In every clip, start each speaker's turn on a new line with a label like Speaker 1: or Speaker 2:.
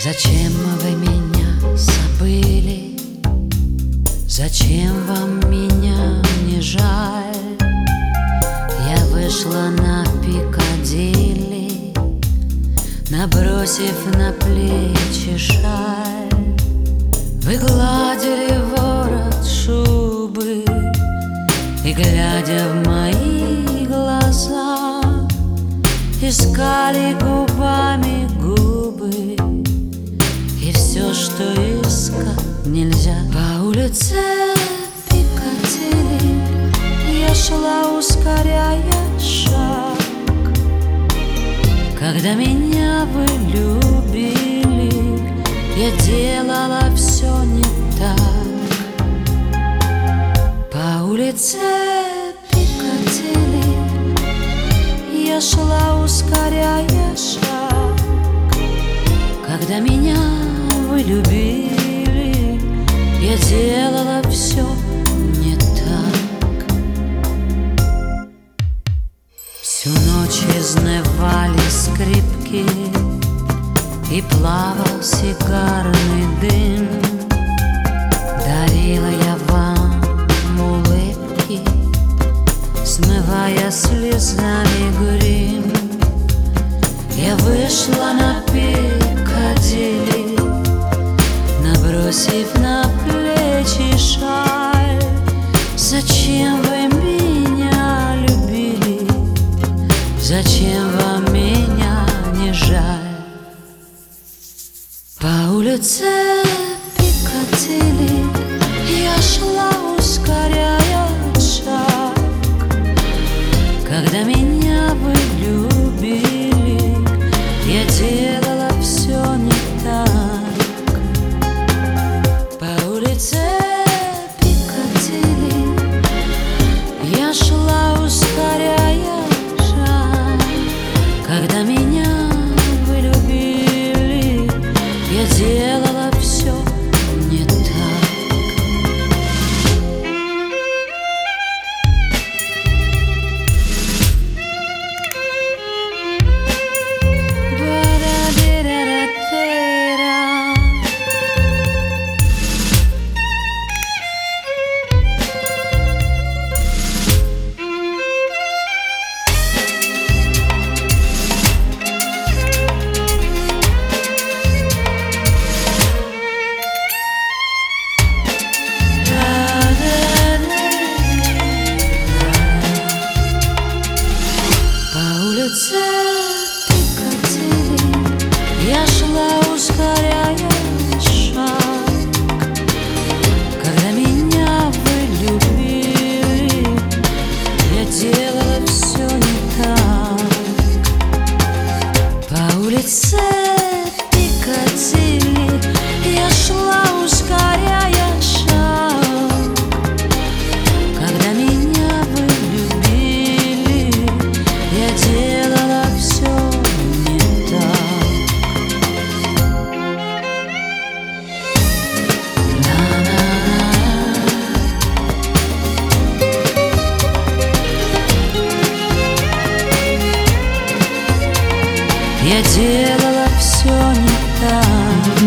Speaker 1: Зачем вы меня забыли? Зачем вам меня не жаль? Я вышла на Пикадилли, набросив на плечи шаль. Вы гладили ворот шубы и, глядя в мои глаза, искали губами губы. И все, что искать нельзя. По улице Пикадилли я шла, ускоряя шаг. Когда меня вы любили, я делала все не так. По улице Пикадилли я шла, ускоряя шаг. Когда меня вы любили, я делала все не так. Всю ночь изнывали скрипки и плавал сигарный дым. Дарила я вам улыбки, смывая слезами грим. Я вышла на Пикадилли, набросив на плечи шаль. Зачем вы меня любили? Зачем вам меня не жаль? По улице Пикадилли я шла, ускоряя шаг. Когда меня вы любили, я делала все не так. По улице Пикадилли я шла, ускоряя шаг. Когда меня вы любили, я делала все не так. Я шла, ускоряя шаг. Когда меня вы любили, я делала все не так. По улице Пикадилли я шла, ускоряя шаг. Когда меня вы любили, я делала все не так. Я делала все не так.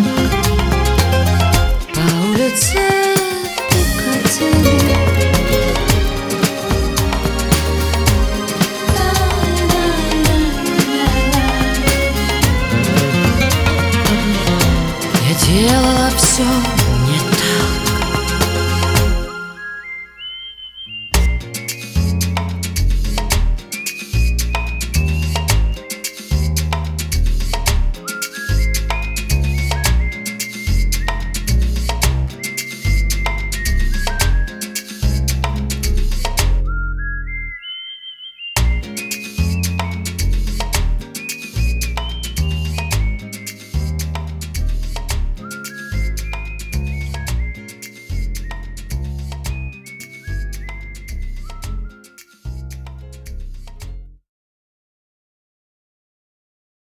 Speaker 1: По улице Пикадилли я делала все